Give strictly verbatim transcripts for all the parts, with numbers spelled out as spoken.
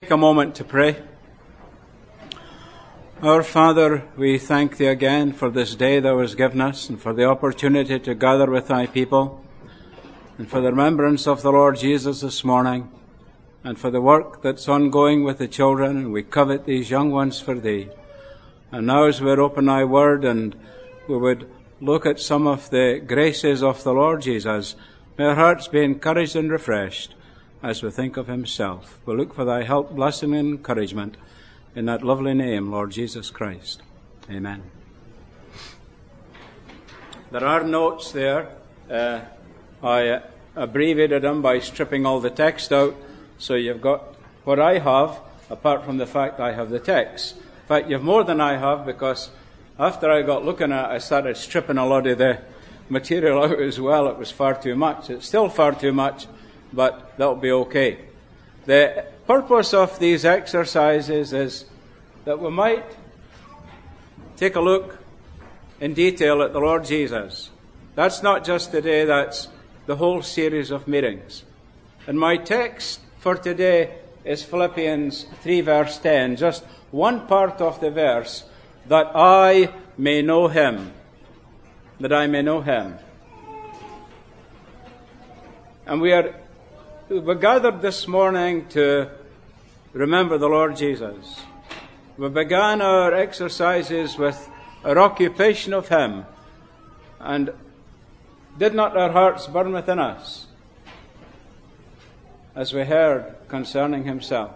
A moment to pray. Our Father, we thank Thee again for this day Thou hast given us and for the opportunity to gather with Thy people and for the remembrance of the Lord Jesus this morning and for the work that's ongoing with the children, and we covet these young ones for Thee. And now as we open Thy Word and we would look at some of the graces of the Lord Jesus, may our hearts be encouraged and refreshed as we think of Himself. We look for Thy help, blessing, and encouragement in that lovely name, Lord Jesus Christ. Amen. There are notes there. Uh, I uh, abbreviated them by stripping all the text out, so you've got what I have, apart from the fact I have the text. In fact, you've more than I have, because after I got looking at it, I started stripping a lot of the material out as well. It was far too much. It's still far too much, but that'll be okay. The purpose of these exercises is that we might take a look in detail at the Lord Jesus. That's not just today, that's the whole series of meetings. And my text for today is Philippians three verse ten, just one part of the verse, that I may know Him. That I may know Him. And we are we gathered this morning to remember the Lord Jesus. We began our exercises with our occupation of Him. And did not our hearts burn within us as we heard concerning Himself?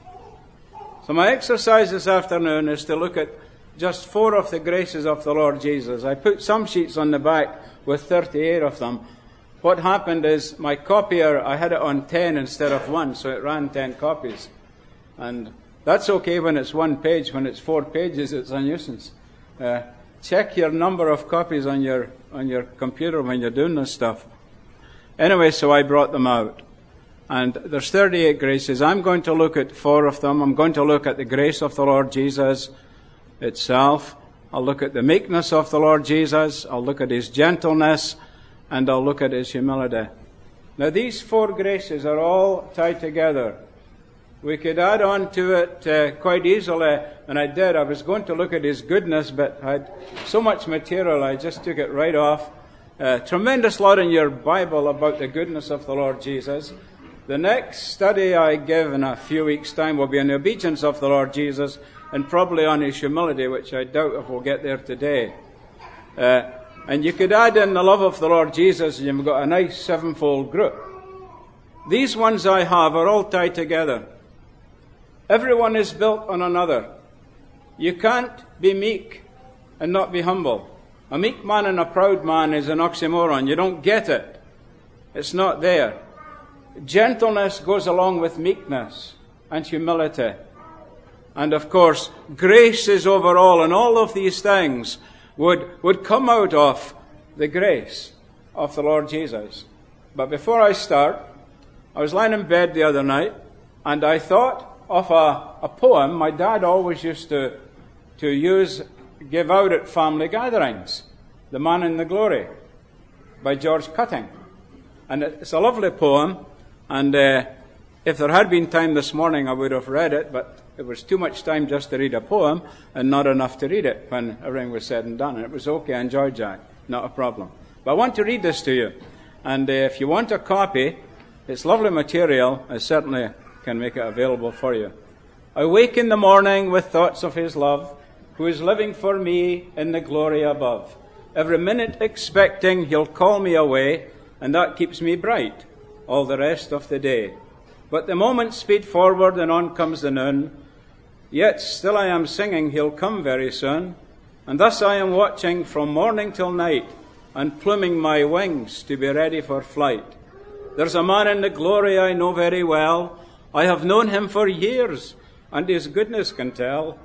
So my exercise this afternoon is to look at just four of the graces of the Lord Jesus. I put some sheets on the back with thirty-eight of them. What happened is my copier, I had it on ten instead of one, so it ran ten copies. And that's okay when it's one page. When it's four pages, it's a nuisance. Uh, check your number of copies on your on your computer when you're doing this stuff. Anyway, so I brought them out. And there's thirty-eight graces. I'm going to look at four of them. I'm going to look at the grace of the Lord Jesus itself. I'll look at the meekness of the Lord Jesus. I'll look at His gentleness. And I'll look at His humility. Now, these four graces are all tied together. We could add on to it uh, quite easily, and I did. I was going to look at His goodness, but I had so much material, I just took it right off. Uh, tremendous lot in your Bible about the goodness of the Lord Jesus. The next study I give in a few weeks' time will be on the obedience of the Lord Jesus, and probably on His humility, which I doubt if we'll get there today. Uh, And you could add in the love of the Lord Jesus, and you've got a nice sevenfold group. These ones I have are all tied together. Everyone is built on another. You can't be meek and not be humble. A meek man and a proud man is an oxymoron. You don't get it. It's not there. Gentleness goes along with meekness and humility. And of course, grace is over all, and all of these things would would come out of the grace of the Lord Jesus. But before I start, I was lying in bed the other night, and I thought of a, a poem my dad always used to to use, give out at family gatherings, The Man in the Glory, by George Cutting. And it's a lovely poem, and uh, if there had been time this morning, I would have read it, but it was too much time just to read a poem and not enough to read it when everything was said and done. And it was okay. I enjoyed Jack. Not a problem. But I want to read this to you. And uh, if you want a copy, it's lovely material. I certainly can make it available for you. I wake in the morning with thoughts of His love, who is living for me in the glory above. Every minute expecting He'll call me away, and that keeps me bright all the rest of the day. But the moments speed forward, and on comes the noon. Yet still I am singing, He'll come very soon. And thus I am watching from morning till night, and pluming my wings to be ready for flight. There's a man in the glory I know very well. I have known Him for years, and His goodness can tell.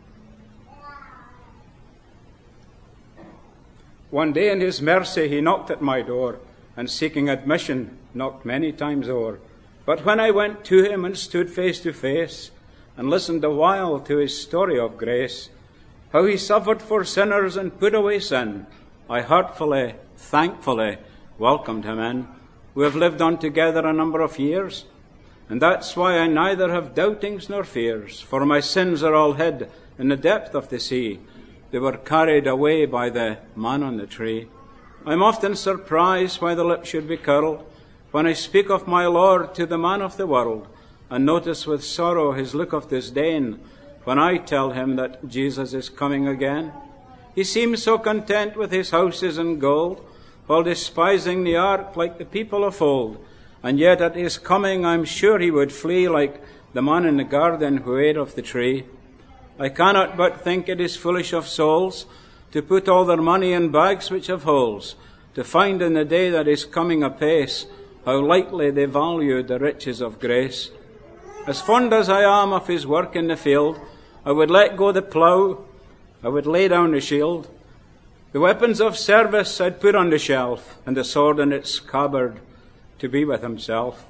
One day in His mercy He knocked at my door, and seeking admission knocked many times o'er. But when I went to Him and stood face to face, and listened a while to His story of grace, how He suffered for sinners and put away sin, I heartfully, thankfully welcomed Him in. We have lived on together a number of years, And that's why I neither have doubtings nor fears, for my sins are all hid in the depth of the sea. They were carried away by the man on the tree. I'm often surprised why the lip should be curled when I speak of my Lord to the man of the world, and notice with sorrow his look of disdain when I tell him that Jesus is coming again. He seems so content with his houses and gold, while despising the ark like the people of old. And yet at his coming I'm sure he would flee like the man in the garden who ate of the tree. I cannot but think it is foolish of souls to put all their money in bags which have holes, to find in the day that is coming apace how lightly they value the riches of grace. As fond as I am of his work in the field, I would let go the plough, I would lay down the shield. The weapons of service I'd put on the shelf, and the sword in its scabbard to be with himself.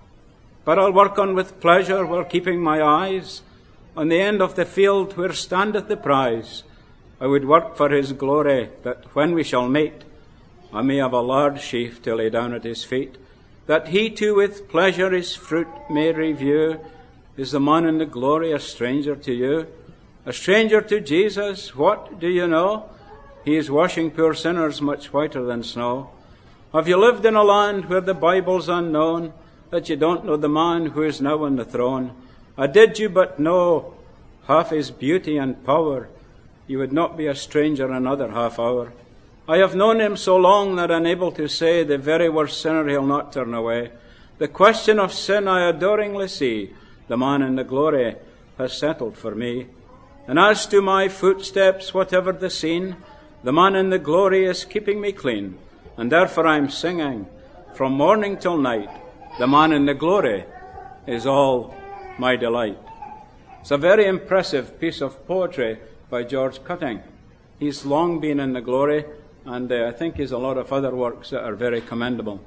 But I'll work on with pleasure while keeping my eyes on the end of the field where standeth the prize. I would work for his glory, that when we shall meet, I may have a large sheaf to lay down at his feet, that he too with pleasure his fruit may review. Is the man in the glory a stranger to you? A stranger to Jesus? What do you know? He is washing poor sinners much whiter than snow. Have you lived in a land where the Bible's unknown, that you don't know the man who is now on the throne? Or did you but know half his beauty and power, you would not be a stranger another half hour. I have known him so long that I'm able to say the very worst sinner he'll not turn away. The question of sin I adoringly see, the man in the glory has settled for me. And as to my footsteps, whatever the scene, the man in the glory is keeping me clean. And therefore I'm singing from morning till night, the man in the glory is all my delight. It's a very impressive piece of poetry by George Cutting. He's long been in the glory, and uh, I think he's a lot of other works that are very commendable.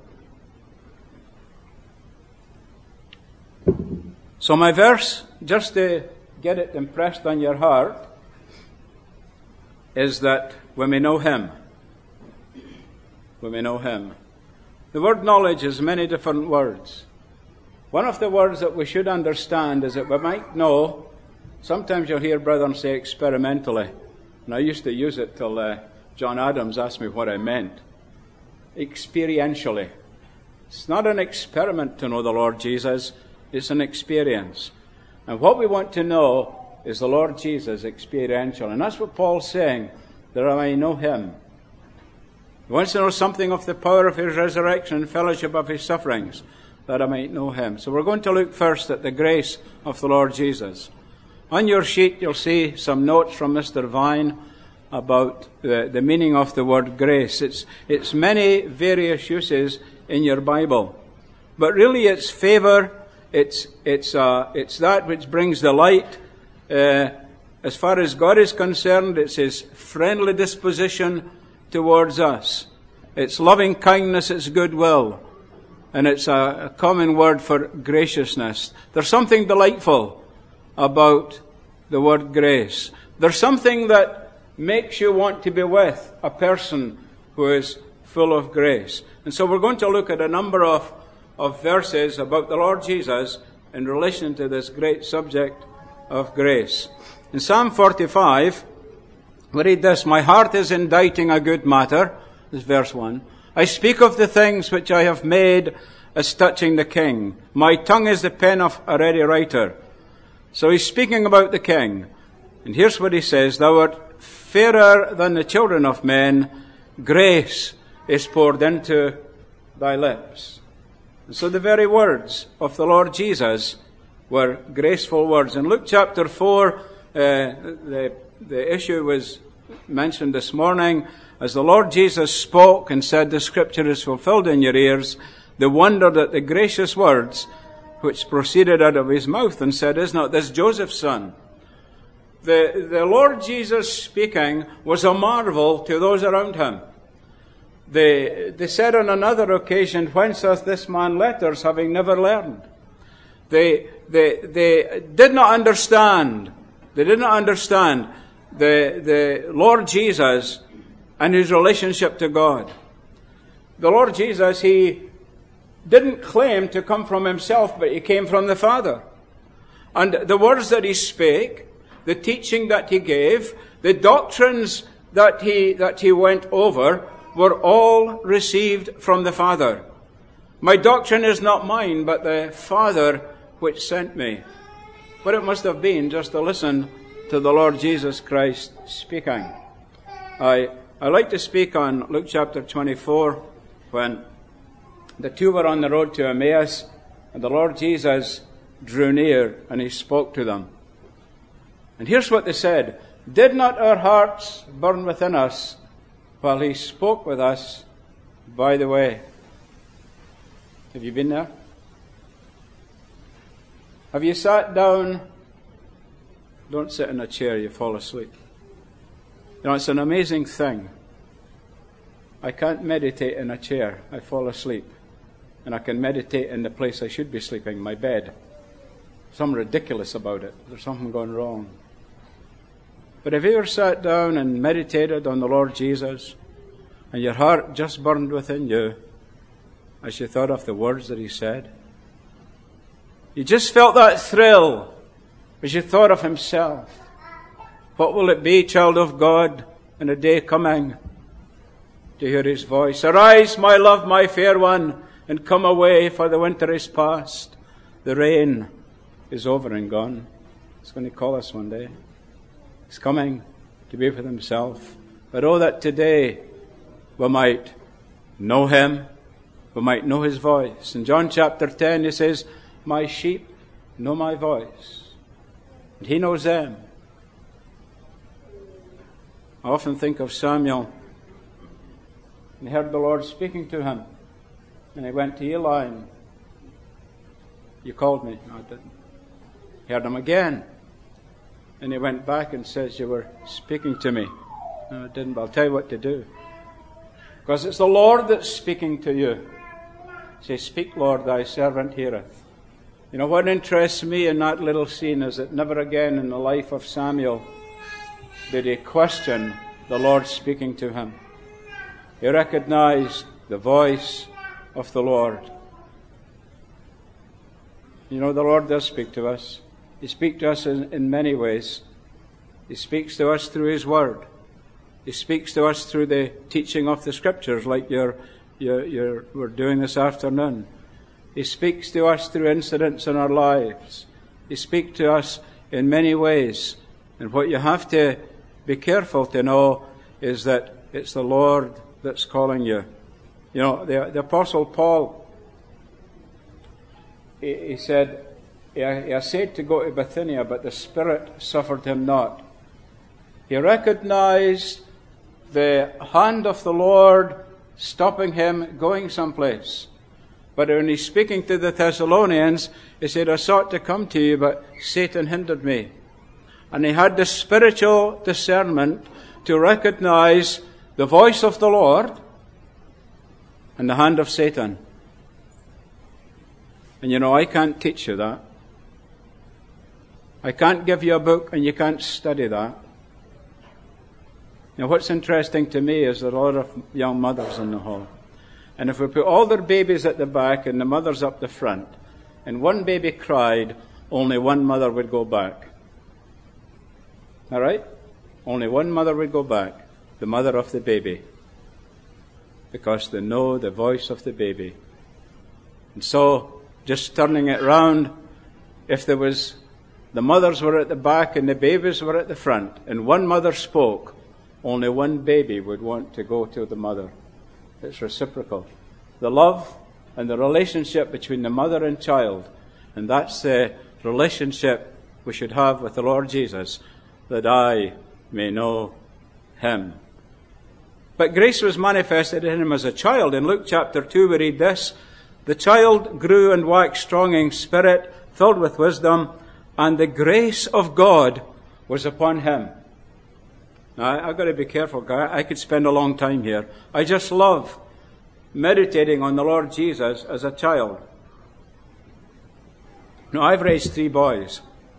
So my verse, just to get it impressed on your heart, is that we may know him. We may know him. The word knowledge has many different words. One of the words that we should understand is that we might know. Sometimes you'll hear brethren say experimentally, and I used to use it till uh, John Adams asked me what I meant. Experientially. It's not an experiment to know the Lord Jesus, it's an experience. And what we want to know is the Lord Jesus experiential. And that's what Paul's saying, that I may know him. He wants to know something of the power of his resurrection and fellowship of his sufferings, that I might know him. So we're going to look first at the grace of the Lord Jesus. On your sheet, you'll see some notes from Mister Vine about the, the meaning of the word grace. It's, it's many various uses in your Bible. But really it's favor, it's, it's, uh, it's that which brings the light. Uh, as far as God is concerned, it's his friendly disposition towards us. It's loving kindness, it's goodwill. And it's a, a common word for graciousness. There's something delightful about the word grace. There's something that makes you want to be with a person who is full of grace. And so we're going to look at a number of, of verses about the Lord Jesus in relation to this great subject of grace. In Psalm forty-five, we read this: My heart is inditing a good matter. This is verse one. I speak of the things which I have made as touching the King. My tongue is the pen of a ready writer. So he's speaking about the King. And here's what he says: Thou art fairer than the children of men. Grace is poured into thy lips. And so the very words of the Lord Jesus were graceful words. In Luke chapter four, uh, the, the issue was mentioned this morning. As the Lord Jesus spoke and said, the scripture is fulfilled in your ears, they wondered at the gracious words which proceeded out of his mouth, and said, Is not this Joseph's son? The, the Lord Jesus speaking was a marvel to those around him. They, they said on another occasion, Whence hath this man letters, having never learned? They, they, they did not understand. They did not understand the, the Lord Jesus and his relationship to God. The Lord Jesus, he, didn't claim to come from himself, but he came from the Father. And the words that he spake, the teaching that he gave, the doctrines that he, that he went over, were all received from the Father. My doctrine is not mine, but the Father which sent me. But it must have been just to listen to the Lord Jesus Christ speaking. I, I like to speak on Luke chapter twenty-four, when the two were on the road to Emmaus, and the Lord Jesus drew near and he spoke to them. And here's what they said: "Did not our hearts burn within us while he spoke with us by the way?" Have you been there? Have you sat down? Don't sit in a chair, you fall asleep. You know, it's an amazing thing. I can't meditate in a chair. I fall asleep. And I can meditate in the place I should be sleeping, my bed. Something ridiculous about it. There's something going wrong. But have you ever sat down and meditated on the Lord Jesus, and your heart just burned within you as you thought of the words that he said? You just felt that thrill as you thought of himself. What will it be, child of God, in a day coming to hear his voice? "Arise, my love, my fair one, and come away, for the winter is past. The rain is over and gone." He's going to call us one day. He's coming to be with himself. But oh, that today we might know him, we might know his voice. In John chapter ten, he says, "My sheep know my voice, and he knows them." I often think of Samuel. He heard the Lord speaking to him, and he went to Eli. And, "You called me." "No, I didn't." He heard him again, and he went back and says, "You were speaking to me." "No, I didn't, but I'll tell you what to do. Because it's the Lord that's speaking to you." Say, "Speak, Lord, thy servant heareth." You know, what interests me in that little scene is that never again in the life of Samuel did he question the Lord speaking to him. He recognized the voice of the Lord. You know, the Lord does speak to us. He speaks to us in, in many ways. He speaks to us through his word. He speaks to us through the teaching of the Scriptures, like you're, you're, you're, we're doing this afternoon. He speaks to us through incidents in our lives. He speaks to us in many ways. And what you have to be careful to know is that it's the Lord that's calling you. You know, the, the Apostle Paul, he, he said, he, he essayed to go to Bithynia, but the Spirit suffered him not. He recognized the hand of the Lord stopping him going someplace. But when he's speaking to the Thessalonians, he said, "I sought to come to you, but Satan hindered me." And he had the spiritual discernment to recognize the voice of the Lord and the hand of Satan. And you know, I can't teach you that. I can't give you a book and you can't study that. Now, what's interesting to me is there are a lot of young mothers in the hall. And if we put all their babies at the back and the mothers up the front, and one baby cried, only one mother would go back. All right? Only one mother would go back, the mother of the baby, because they know the voice of the baby. And so, just turning it round, if there was, the mothers were at the back and the babies were at the front, and one mother spoke, only one baby would want to go to the mother. It's reciprocal. The love and the relationship between the mother and child, and that's the relationship we should have with the Lord Jesus, that I may know him. But grace was manifested in him as a child. In Luke chapter two we read this: "The child grew and waxed strong in spirit, filled with wisdom, and the grace of God was upon him." Now, I've got to be careful. I could spend a long time here. I just love meditating on the Lord Jesus as a child. Now, I've raised three boys.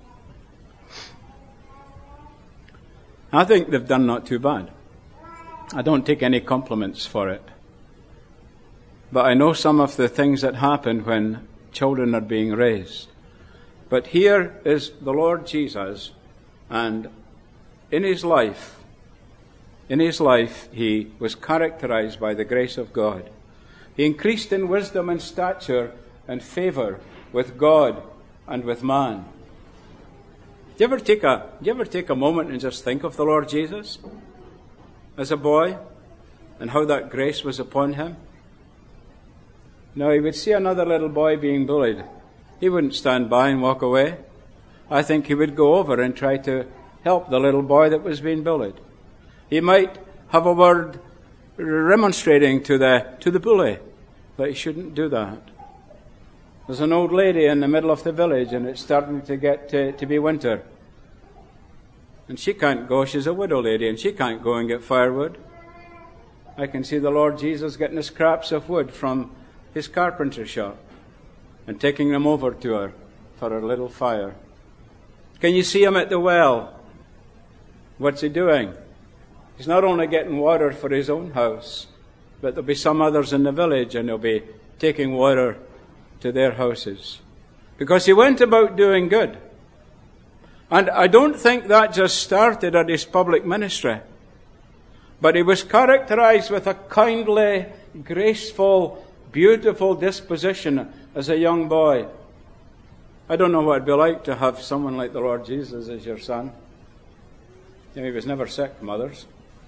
I think they've done not too bad. I don't take any compliments for it. but I know some of the things that happen when children are being raised. But here is the Lord Jesus, and in his life, in his life, he was characterized by the grace of God. He increased in wisdom and stature and favor with God and with man. Do you ever take a, do you ever take a moment and just think of the Lord Jesus as a boy and how that grace was upon him? Now, he would see another little boy being bullied. He wouldn't stand by and walk away. I think he would go over and try to help the little boy that was being bullied. He might have a word remonstrating to the to the bully, but he shouldn't do that. There's an old lady in the middle of the village, and it's starting to get to, to be winter. And she can't go. She's a widow lady, and she can't go and get firewood. I can see the Lord Jesus getting the scraps of wood from his carpenter shop and taking them over to her for her little fire. Can you see him at the well? What's he doing? He's not only getting water for his own house, but there'll be some others in the village, and he'll be taking water to their houses. Because he went about doing good. And I don't think that just started at his public ministry. But he was characterized with a kindly, graceful, beautiful disposition as a young boy. I don't know what it'd be like to have someone like the Lord Jesus as your son. You know, he was never sick, mothers.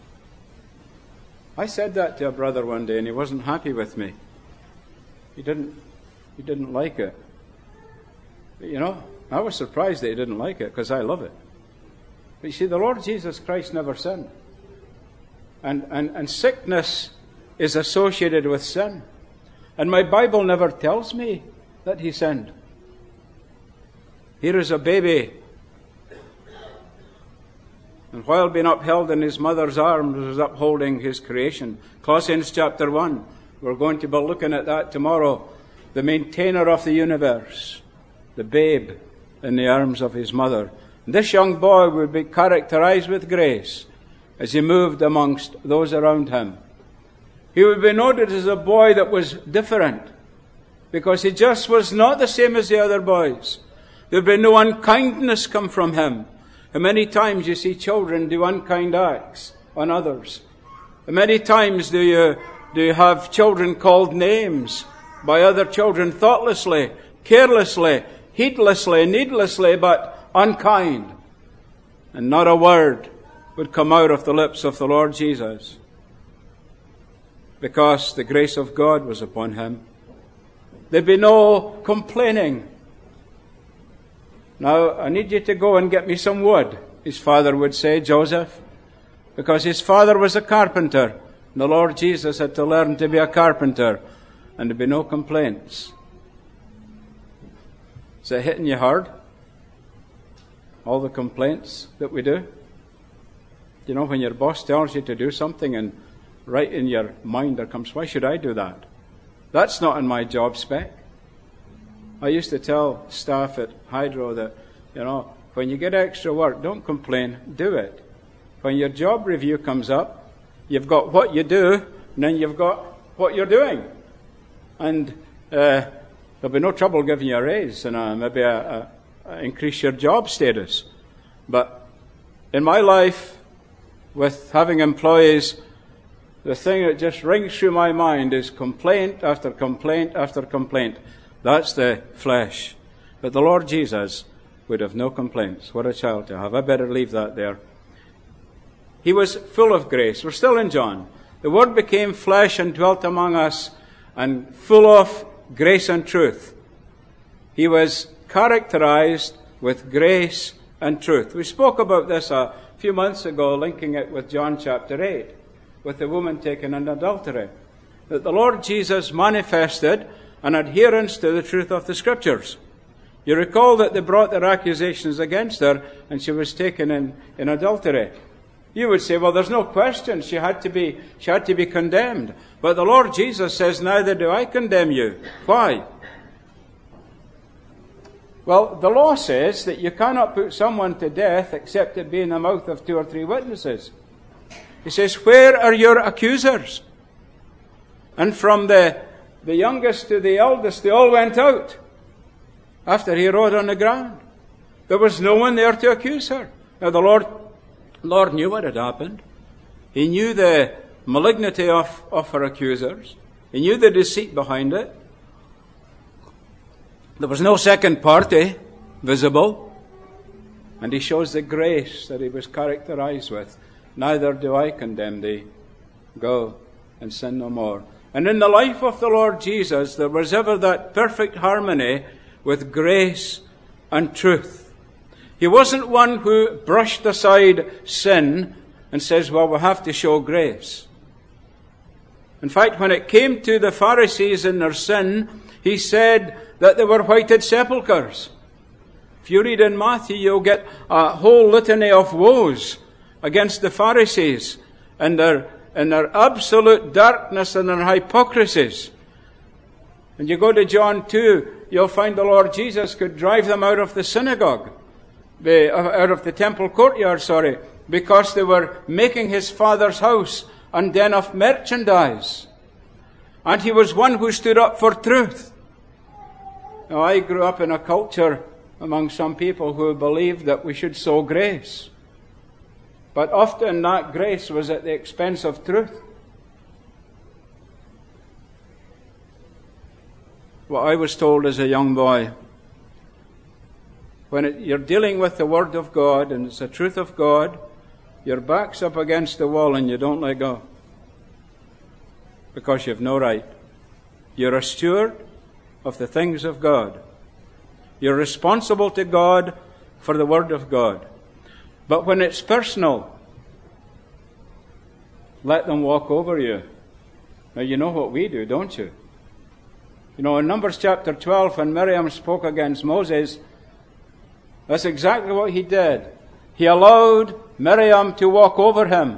I said that to a brother one day, and he wasn't happy with me. He didn't, he didn't like it. But, you know, I was surprised that he didn't like it, because I love it. But you see, the Lord Jesus Christ never sinned. And, and, and sickness is associated with sin. And my Bible never tells me that he sinned. Here is a baby, and while being upheld in his mother's arms, was upholding his creation. Colossians chapter one. We're going to be looking at that tomorrow. The maintainer of the universe, the babe in the arms of his mother. This young boy would be characterized with grace as he moved amongst those around him. He would be noted as a boy that was different, because he just was not the same as the other boys. There would be no unkindness come from him. And many times you see children do unkind acts on others. And many times do you, do you have children called names by other children thoughtlessly, carelessly, heedlessly, needlessly, but unkind. And not a word would come out of the lips of the Lord Jesus, because the grace of God was upon him. There'd be no complaining. Now, I need you to go and get me some wood, his father would say, Joseph, because his father was a carpenter. And the Lord Jesus had to learn to be a carpenter, and there'd be no complaints. Is it hitting you hard? All the complaints that we do? You know, when your boss tells you to do something, and right in your mind there comes, why should I do that? That's not in my job spec. I used to tell staff at Hydro that, you know, when you get extra work, don't complain, do it. When your job review comes up, you've got what you do, and then you've got what you're doing. And uh, there'll be no trouble giving you a raise and uh, maybe a, a, a increase your job status. But in my life, with having employees, the thing that just rings through my mind is complaint after complaint after complaint. That's the flesh. But the Lord Jesus would have no complaints. What a child to have. I better leave that there. He was full of grace. We're still in John. The Word became flesh and dwelt among us, and full of grace and truth. He was characterized with grace and truth. We spoke about this a few months ago, linking it with John chapter eight, with the woman taken in adultery. That the Lord Jesus manifested an adherence to the truth of the Scriptures. You recall that they brought their accusations against her, and she was taken in, in adultery. You would say, well, there's no question, she had to be, she had to be condemned. But the Lord Jesus says, neither do I condemn you. Why? Well, the law says that you cannot put someone to death except it be in the mouth of two or three witnesses. He says, where are your accusers? And from the the youngest to the eldest, they all went out after he rode on the ground. There was no one there to accuse her. Now the Lord, Lord knew what had happened. He knew the malignity of, of her accusers. He knew the deceit behind it. There was no second party visible. And he shows the grace that he was characterized with. Neither do I condemn thee. Go and sin no more. And in the life of the Lord Jesus, there was ever that perfect harmony with grace and truth. He wasn't one who brushed aside sin and says, well, we have to show grace. In fact, when it came to the Pharisees and their sin, he said that they were whited sepulchres. If you read in Matthew, you'll get a whole litany of woes against the Pharisees and their, and their absolute darkness and their hypocrisies. And you go to John two, you'll find the Lord Jesus could drive them out of the synagogue, the, out of the temple courtyard, sorry, because they were making his Father's house and den of merchandise. And he was one who stood up for truth. Now, I grew up in a culture among some people who believed that we should sow grace. But often that grace was at the expense of truth. What I was told as a young boy, when it, you're dealing with the Word of God and it's the truth of God, your back's up against the wall and you don't let go. Because you've no right. You're a steward of the things of God. You're responsible to God for the Word of God. But when it's personal, let them walk over you. Now you know what we do, don't you? You know, in Numbers chapter twelve, when Miriam spoke against Moses, that's exactly what he did. He allowed Miriam to walk over him.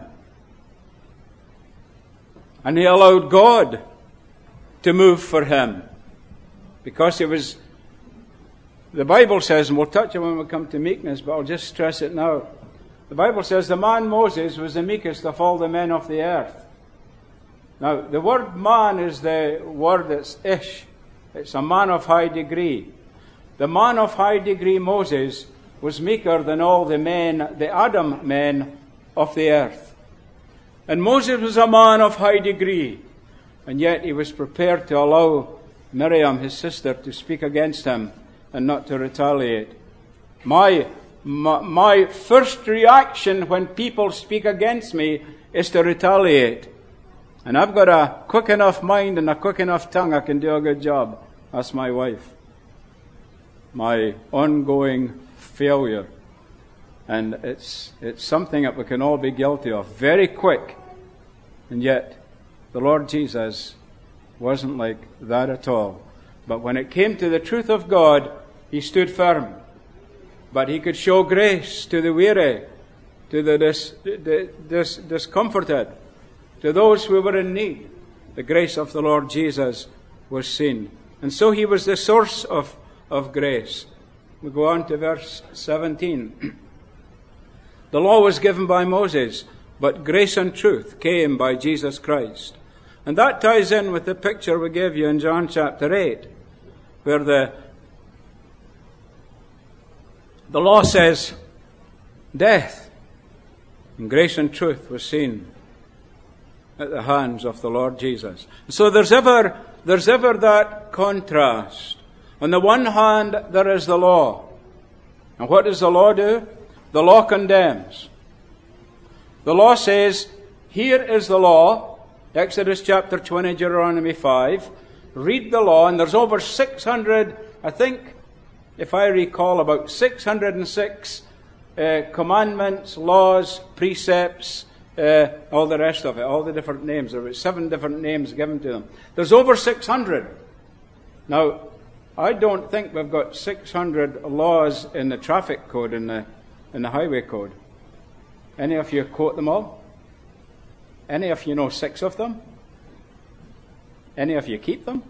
And he allowed God to move for him. Because it was, the Bible says, and we'll touch it when we come to meekness, but I'll just stress it now. The Bible says the man Moses was the meekest of all the men of the earth. Now, the word man is the word that's ish. It's a man of high degree. The man of high degree, Moses, was meeker than all the men, the Adam men of the earth. And Moses was a man of high degree. And yet he was prepared to allow Miriam, his sister, to speak against him and not to retaliate. My, my, my first reaction when people speak against me is to retaliate. And I've got a quick enough mind and a quick enough tongue, I can do a good job. That's my wife. My ongoing failure. And it's it's something that we can all be guilty of. Very quick. And yet, the Lord Jesus wasn't like that at all. But when it came to the truth of God, he stood firm. But he could show grace to the weary, to the dis, dis, dis, discomforted, to those who were in need. The grace of the Lord Jesus was seen. And so he was the source of, of grace. We go on to verse seventeen. The law was given by Moses, but grace and truth came by Jesus Christ. And that ties in with the picture we gave you in John chapter eight, where the, the law says death, and grace and truth was seen at the hands of the Lord Jesus. So there's ever, there's ever that contrast. On the one hand, there is the law. And what does the law do? The law condemns. The law says, here is the law, Exodus chapter twenty, Deuteronomy five. Read the law, and there's over six hundred, I think, if I recall, about six hundred six uh, commandments, laws, precepts, uh, all the rest of it, all the different names. There were seven different names given to them. There's over six hundred. Now, I don't think we've got six hundred laws in the traffic code, in the, in the highway code. Any of you quote them all? Any of you know six of them? Any of you keep them?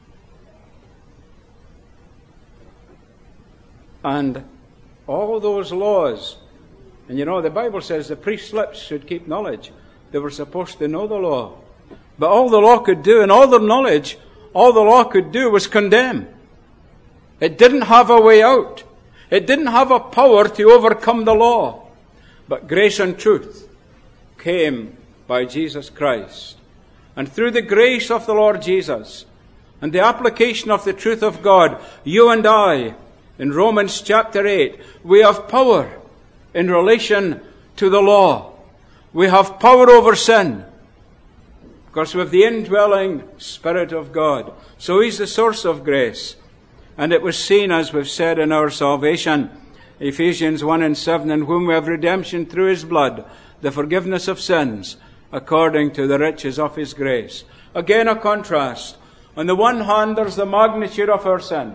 And all those laws, and you know, the Bible says the priest's lips should keep knowledge. They were supposed to know the law. But all the law could do, and all their knowledge, all the law could do was condemn. It didn't have a way out. It didn't have a power to overcome the law. But grace and truth came by Jesus Christ. And through the grace of the Lord Jesus and the application of the truth of God, you and I, in Romans chapter eight, we have power in relation to the law. We have power over sin, because we have the indwelling Spirit of God. So He's the source of grace. And it was seen, as we've said, in our salvation. Ephesians one and seven, in whom we have redemption through His blood, the forgiveness of sins, according to the riches of His grace. Again, a contrast. On the one hand, there's the magnitude of our sin.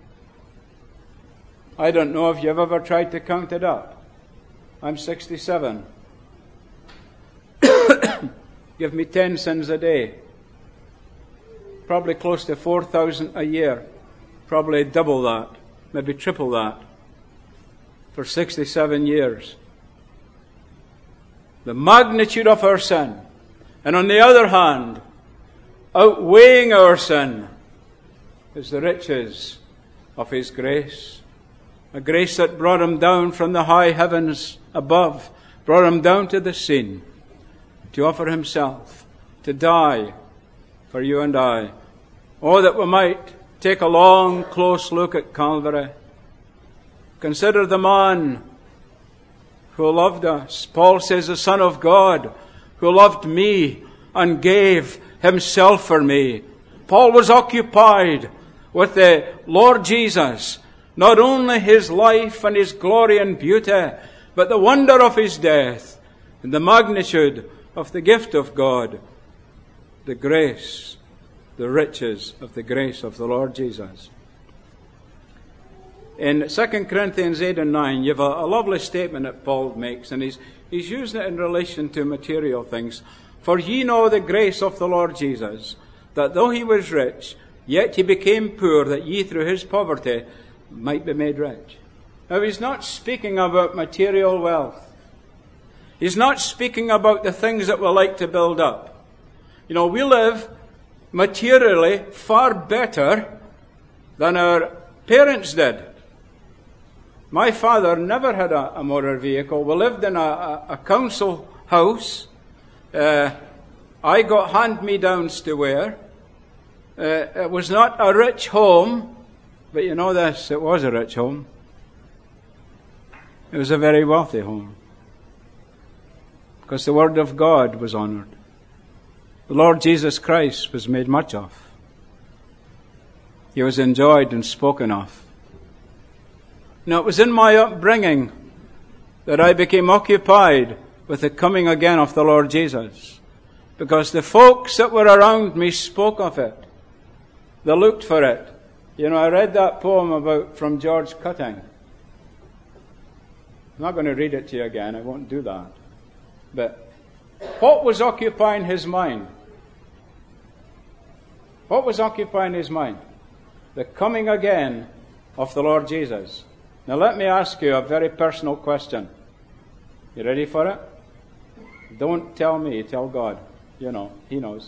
I don't know if you've ever tried to count it up. I'm sixty-seven. Give me ten sins a day. Probably close to four thousand a year. Probably double that, maybe triple that, for sixty-seven years. The magnitude of our sin. And on the other hand, outweighing our sin is the riches of His grace. A grace that brought Him down from the high heavens above, brought Him down to the scene to offer Himself, to die for you and I. Oh, that we might take a long, close look at Calvary. Consider the man who loved us. Paul says, the Son of God, who loved me and gave Himself for me. Paul was occupied with the Lord Jesus, not only His life and His glory and beauty, but the wonder of His death and the magnitude of the gift of God, the grace, the riches of the grace of the Lord Jesus. In Second Corinthians eight and nine, you have a, a lovely statement that Paul makes, and he's, he's using it in relation to material things. For ye know the grace of the Lord Jesus, that though He was rich, yet He became poor, that ye through His poverty might be made rich. Now, he's not speaking about material wealth. He's not speaking about the things that we like to build up. You know, we live materially far better than our parents did. My father never had a, a motor vehicle. We lived in a, a, a council house. Uh, I got hand-me-downs to wear. Uh, it was not a rich home, but you know this, it was a rich home. It was a very wealthy home, because the Word of God was honoured. The Lord Jesus Christ was made much of. He was enjoyed and spoken of. Now, it was in my upbringing that I became occupied with the coming again of the Lord Jesus, because the folks that were around me spoke of it. They looked for it. You know, I read that poem about from George Cutting. I'm not going to read it to you again. I won't do that. But what was occupying his mind? What was occupying his mind? The coming again of the Lord Jesus. Now let me ask you a very personal question. You ready for it? Don't tell me, tell God. You know, He knows.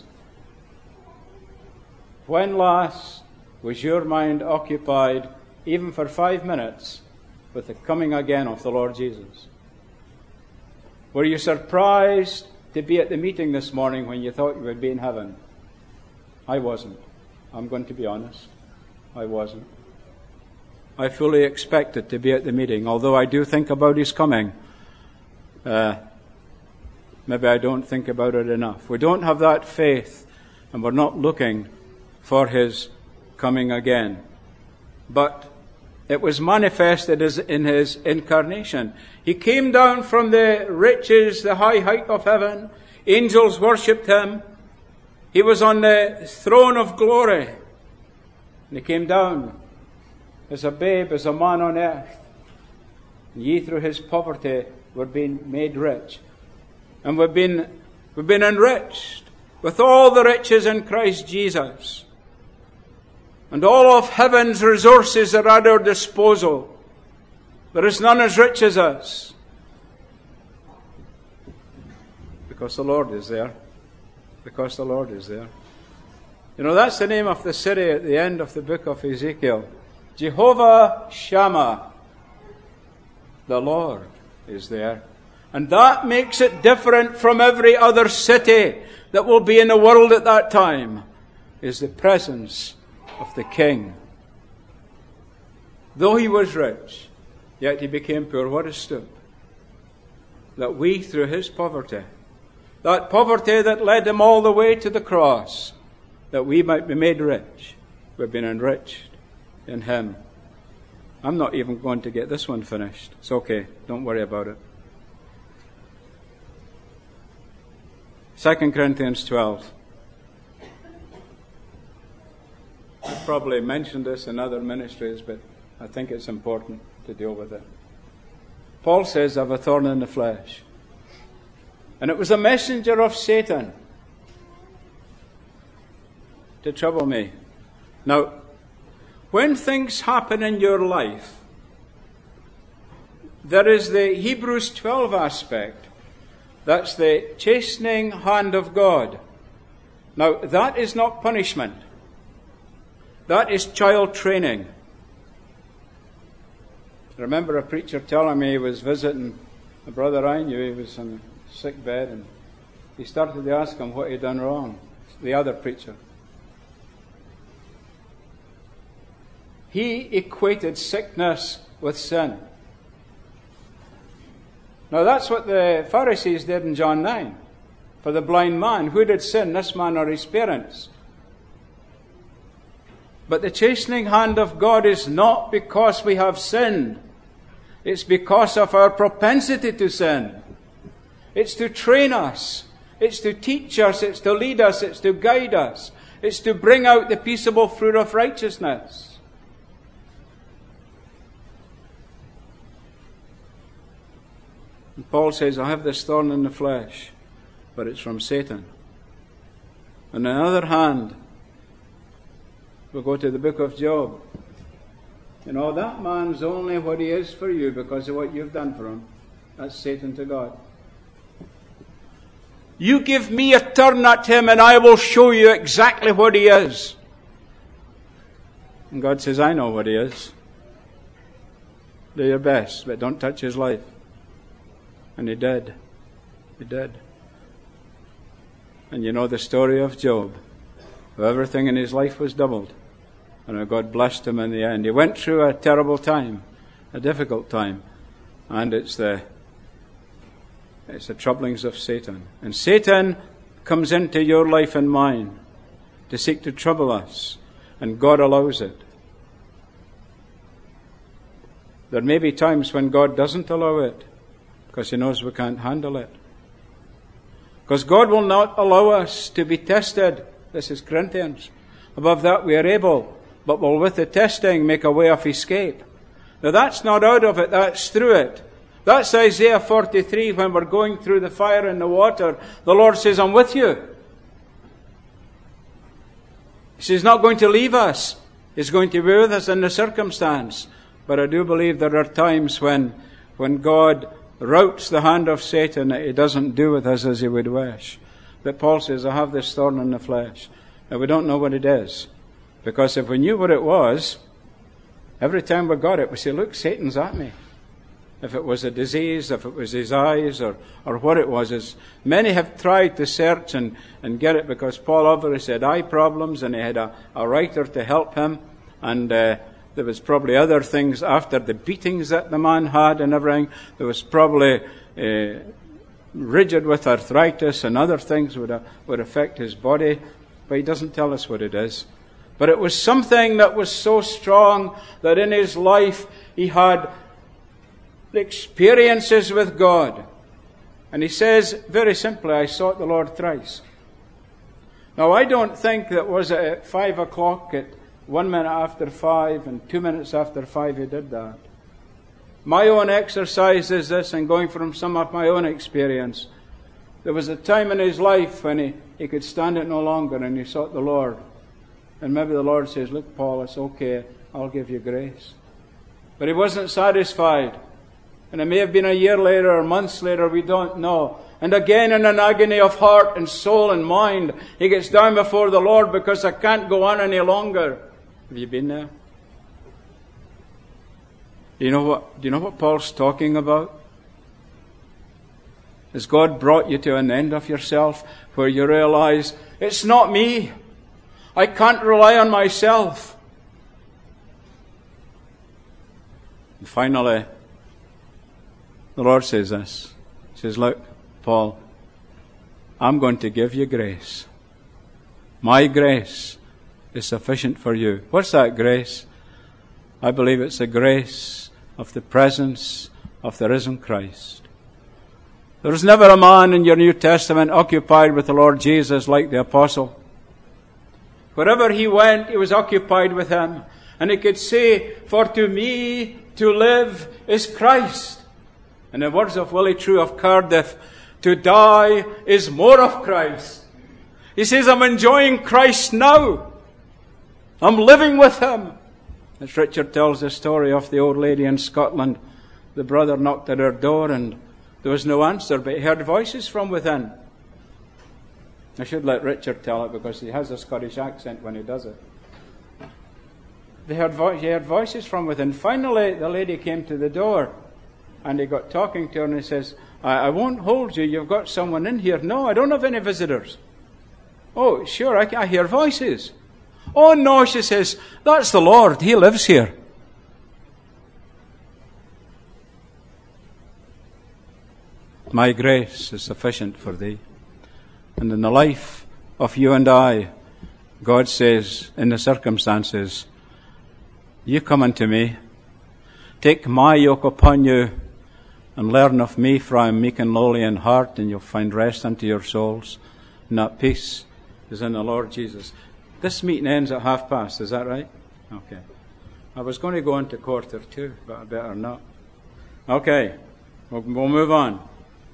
When last was your mind occupied, even for five minutes, with the coming again of the Lord Jesus? Were you surprised to be at the meeting this morning when you thought you would be in heaven? I wasn't. I'm going to be honest. I wasn't. I fully expected to be at the meeting, although I do think about His coming. Uh, maybe I don't think about it enough. We don't have that faith, and we're not looking for His coming again. But it was manifested as in His incarnation. He came down from the riches, the high height of heaven. Angels worshipped Him. He was on the throne of glory. And He came down as a babe, as a man on earth. And ye through His poverty were being made rich. And we've been, we've been enriched with all the riches in Christ Jesus. And all of heaven's resources are at our disposal. There is none as rich as us. Because the Lord is there. Because the Lord is there. You know, that's the name of the city at the end of the book of Ezekiel. Jehovah Shammah. The Lord is there. And that makes it different from every other city that will be in the world at that time, is the presence of the King. Though he was rich, yet he became poor. What a stoop. That we, through his poverty, that poverty that led him all the way to the cross, that we might be made rich. We've been enriched in him. I'm not even going to get this one finished. It's okay. Don't worry about it. Second Corinthians twelve. I've probably mentioned this in other ministries, but I think it's important to deal with it. Paul says, I have a thorn in the flesh. And it was a messenger of Satan to trouble me. Now, when things happen in your life, there is the Hebrews twelve aspect. That's the chastening hand of God. Now, that is not punishment. That is child training. I remember a preacher telling me he was visiting a brother I knew. He was in a sick bed, and he started to ask him what he'd done wrong. The other preacher. He equated sickness with sin. Now that's what the Pharisees did in John nine. For the blind man, who did sin, this man or his parents? But the chastening hand of God is not because we have sinned. It's because of our propensity to sin. It's to train us. It's to teach us. It's to lead us. It's to guide us. It's to bring out the peaceable fruit of righteousness. And Paul says, I have this thorn in the flesh, but it's from Satan. And on the other hand, we'll go to the book of Job. You know, that man's only what he is for you because of what you've done for him. That's Satan to God. You give me a turn at him and I will show you exactly what he is. And God says, I know what he is. Do your best, but don't touch his life. And he did. He did. And you know the story of Job. Everything in his life was doubled. And God blessed him in the end. He went through a terrible time, a difficult time. And it's the it's the troublings of Satan. And Satan comes into your life and mine to seek to trouble us. And God allows it. There may be times when God doesn't allow it, because he knows we can't handle it. Because God will not allow us to be tested. This is Corinthians. Above that we are able, but will with the testing make a way of escape. Now that's not out of it, that's through it. That's Isaiah forty-three, when we're going through the fire and the water. The Lord says, I'm with you. He says, He's not going to leave us. He's going to be with us in the circumstance. But I do believe there are times when, when God routs the hand of Satan that he doesn't do with us as he would wish. That Paul says, I have this thorn in the flesh. Now we don't know what it is. Because if we knew what it was, every time we got it, we say, look, Satan's at me. If it was a disease, if it was his eyes, or, or what it was. As many have tried to search and, and get it, because Paul obviously had eye problems and he had a, a writer to help him. And uh, there was probably other things after the beatings that the man had and everything. There was probably uh, rigid with arthritis and other things would, uh, would affect his body. But he doesn't tell us what it is. But it was something that was so strong that in his life he had experiences with God. And he says, very simply, I sought the Lord thrice. Now, I don't think that was at five o'clock, at one minute after five, and two minutes after five he did that. My own exercise is this, and going from some of my own experience. There was a time in his life when he, he could stand it no longer, and he sought the Lord. And maybe the Lord says, look, Paul, it's okay, I'll give you grace. But he wasn't satisfied. And it may have been a year later or months later, we don't know. And again, in an agony of heart and soul and mind, he gets down before the Lord because I can't go on any longer. Have you been there? Do you know what, do you know what Paul's talking about? Has God brought you to an end of yourself where you realize, it's not me. I can't rely on myself. And finally, the Lord says this. He says, look, Paul, I'm going to give you grace. My grace is sufficient for you. What's that grace? I believe it's the grace of the presence of the risen Christ. There was never a man in your New Testament occupied with the Lord Jesus like the apostle. Wherever he went, he was occupied with him. And he could say, for to me to live is Christ. In the words of Willie True of Cardiff, to die is more of Christ. He says, I'm enjoying Christ now. I'm living with him. As Richard tells the story of the old lady in Scotland, the brother knocked at her door and there was no answer, but he heard voices from within. I should let Richard tell it because he has a Scottish accent when he does it. They heard vo- he heard voices from within. Finally, the lady came to the door and he got talking to her and he says, I, I won't hold you. You've got someone in here. No, I don't have any visitors. Oh, sure, I, I hear voices. Oh, no, she says, that's the Lord. He lives here. My grace is sufficient for thee. And in the life of you and I, God says, in the circumstances, you come unto me, take my yoke upon you, and learn of me, for I am meek and lowly in heart, and you'll find rest unto your souls. And that peace is in the Lord Jesus. This meeting ends at half past, is that right? Okay. I was going to go into quarter two, but I better not. Okay, we'll, we'll move on.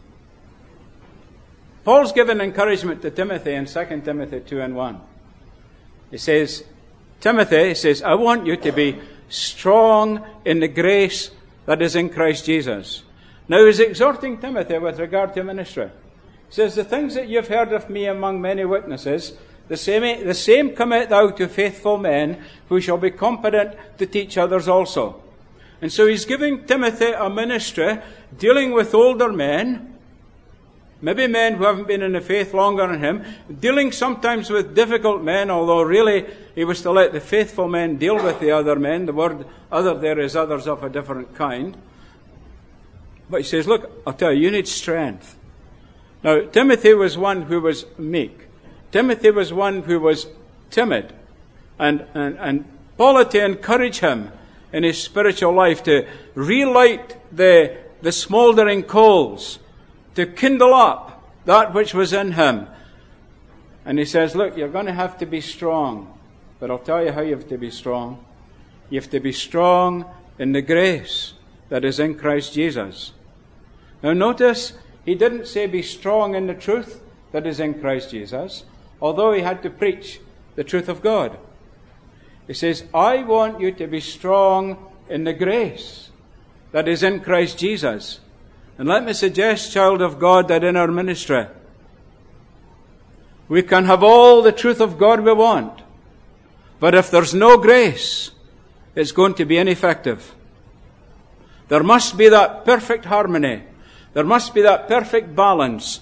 Paul's given encouragement to Timothy in Second Timothy two and one. He says, Timothy, he says, I want you to be strong in the grace that is in Christ Jesus. Now he's exhorting Timothy with regard to ministry. He says, the things that you've heard of me among many witnesses, the same, the same commit thou to faithful men, who shall be competent to teach others also. And so he's giving Timothy a ministry dealing with older men, maybe men who haven't been in the faith longer than him, dealing sometimes with difficult men, although really he was to let the faithful men deal with the other men. The word other there is others of a different kind. But he says, look, I'll tell you, you need strength. Now, Timothy was one who was meek. Timothy was one who was timid. And, and, and Paul had to encourage him in his spiritual life to relight the, the smouldering coals, to kindle up that which was in him. And he says, look, you're going to have to be strong. But I'll tell you how you have to be strong. You have to be strong in the grace that is in Christ Jesus. Now notice, he didn't say be strong in the truth that is in Christ Jesus, although he had to preach the truth of God. He says, I want you to be strong in the grace that is in Christ Jesus. And let me suggest, child of God, that in our ministry, we can have all the truth of God we want, but if there's no grace, it's going to be ineffective. There must be that perfect harmony. There must be that perfect balance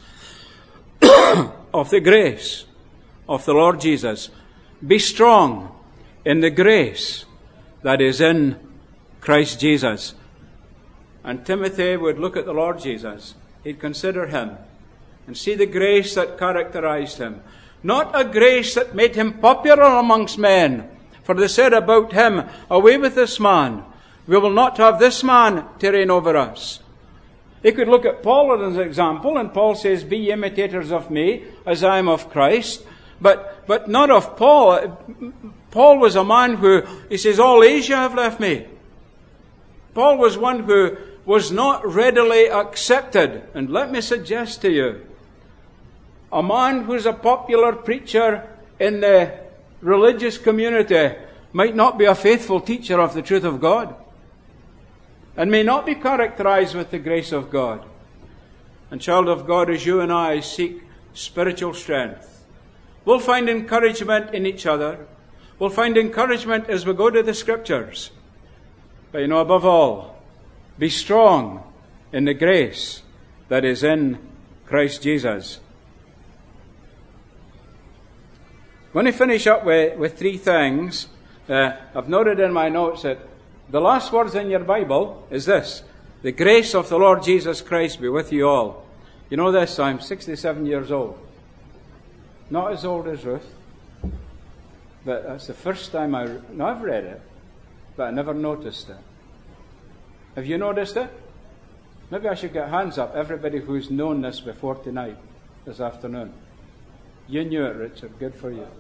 of the grace of the Lord Jesus. Be strong in the grace that is in Christ Jesus. And Timothy would look at the Lord Jesus. He'd consider him and see the grace that characterized him. Not a grace that made him popular amongst men. For they said about him, away with this man. We will not have this man to reign over us. He could look at Paul as an example, and Paul says, be ye imitators of me, as I am of Christ. But, but not of Paul. Paul was a man who, he says, all Asia have left me. Paul was one who was not readily accepted. And let me suggest to you, a man who's a popular preacher in the religious community might not be a faithful teacher of the truth of God, and may not be characterized with the grace of God. And child of God, as you and I seek spiritual strength, we'll find encouragement in each other. We'll find encouragement as we go to the Scriptures. But you know, above all, be strong in the grace that is in Christ Jesus. I'm going to finish up with, with three things. Uh, I've noted in my notes that the last words in your Bible is this: the grace of the Lord Jesus Christ be with you all. You know this, I'm sixty-seven years old. Not as old as Ruth, but that's the first time I... No, I've read it, but I never noticed it. Have you noticed it? Maybe I should get hands up, everybody who's known this before tonight, this afternoon. You knew it, Richard. Good for you.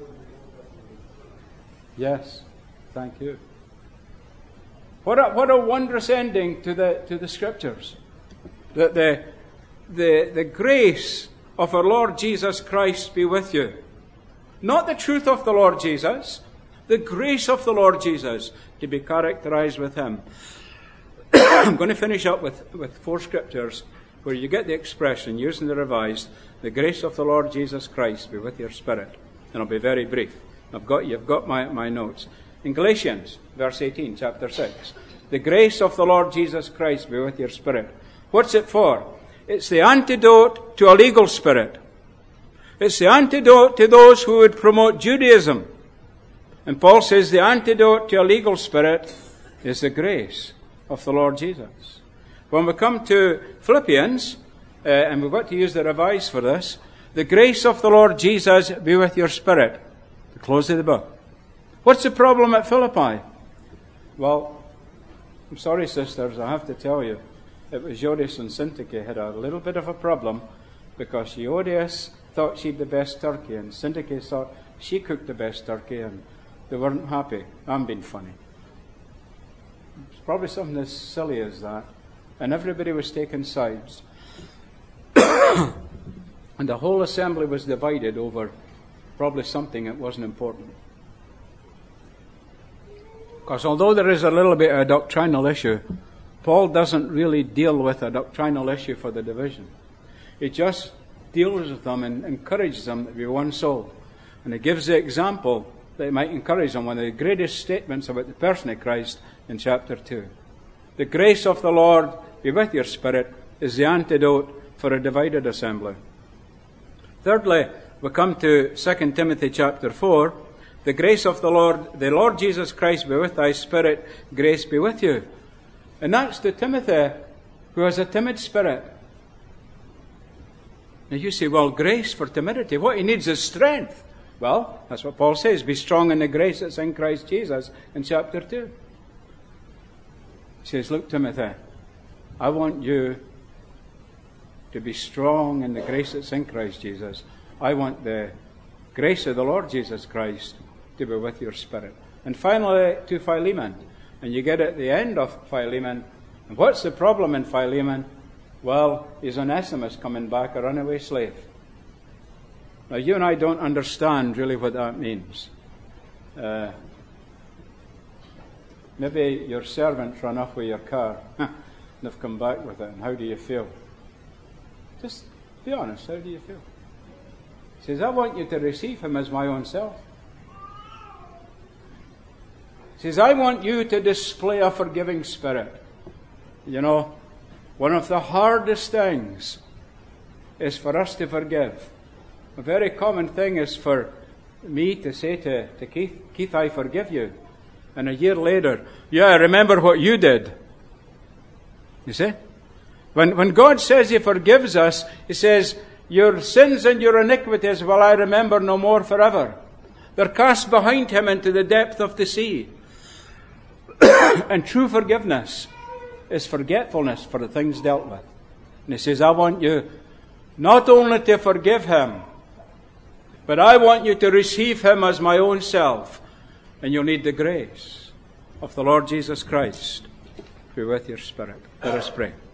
Yes, thank you. What a, what a wondrous ending to the to the Scriptures. That the, the, the grace of our Lord Jesus Christ be with you. Not the truth of the Lord Jesus, the grace of the Lord Jesus to be characterized with Him. I'm going to finish up with, with four Scriptures where you get the expression, using the Revised, the grace of the Lord Jesus Christ be with your spirit. And I'll be very brief. I've got, you've got my, my notes. In Galatians, verse eighteen, chapter six, the grace of the Lord Jesus Christ be with your spirit. What's it for? It's the antidote to a legal spirit. It's the antidote to those who would promote Judaism. And Paul says the antidote to a legal spirit is the grace of the Lord Jesus. When we come to Philippians, uh, and we've got to use the Revised for this, the grace of the Lord Jesus be with your spirit. The close of the book. What's the problem at Philippi? Well, I'm sorry, sisters, I have to tell you, it was Euodias and Syntyche had a little bit of a problem because Euodias thought she'd the best turkey and Syntyche thought she cooked the best turkey and they weren't happy. I'm being funny. It's probably something as silly as that. And everybody was taking sides. And the whole assembly was divided over probably something that wasn't important. Because although there is a little bit of a doctrinal issue, Paul doesn't really deal with a doctrinal issue for the division. He just deals with them and encourages them to be one soul. And he gives the example that it might encourage them. One of the greatest statements about the person of Christ in chapter two. The grace of the Lord be with your spirit is the antidote for a divided assembly. Thirdly, we come to Second Timothy chapter four. The grace of the Lord, the Lord Jesus Christ be with thy spirit, grace be with you. And that's to Timothy, who has a timid spirit. Now you say, well, grace for timidity. What he needs is strength. Well, that's what Paul says. Be strong in the grace that's in Christ Jesus in chapter two. He says, look, Timothy, I want you to be strong in the grace that's in Christ Jesus. I want the grace of the Lord Jesus Christ to be with your spirit. And finally, to Philemon. And you get at the end of Philemon. And what's the problem in Philemon? Well, he's Onesimus coming back, a runaway slave. Now, you and I don't understand really what that means. Uh, maybe your servants run off with your car and have come back with it. And how do you feel? Just be honest. How do you feel? He says, I want you to receive him as my own self. He says, I want you to display a forgiving spirit. You know, one of the hardest things is for us to forgive. A very common thing is for me to say to, to Keith, Keith, I forgive you. And a year later, yeah, I remember what you did. You see? When, when God says He forgives us, He says, your sins and your iniquities will I remember no more forever. They're cast behind Him into the depth of the sea. And true forgiveness is forgetfulness for the things dealt with. And He says, I want you not only to forgive him, but I want you to receive him as my own self. And you'll need the grace of the Lord Jesus Christ be with your spirit. Let us pray.